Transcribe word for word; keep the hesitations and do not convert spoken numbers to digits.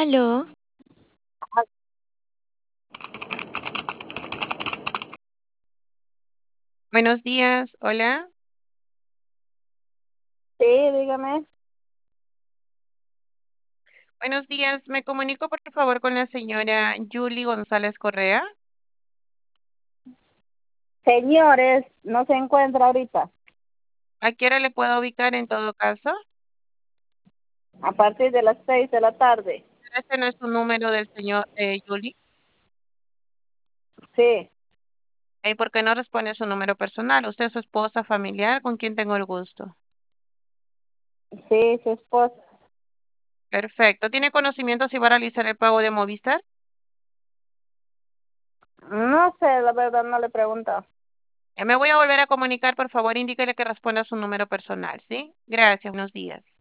Aló, Buenos días, hola. Sí, dígame. Buenos días, me comunico por favor con la señora Julie González Correa. Señores, no se encuentra ahorita. ¿A qué hora le puedo ubicar en todo caso? A partir de las seis de la tarde. Este no es su número del señor eh, Julie. Sí, ¿Y por qué no responde su número personal? ¿Usted es su esposa familiar? ¿Con quién tengo el gusto? sí, su esposa. Perfecto. ¿Tiene conocimiento si va a realizar el pago de Movistar? No sé, la verdad no le pregunto. Eh, me voy a volver a comunicar, por favor, indíquele que responda su número personal, ¿sí? Gracias, buenos días.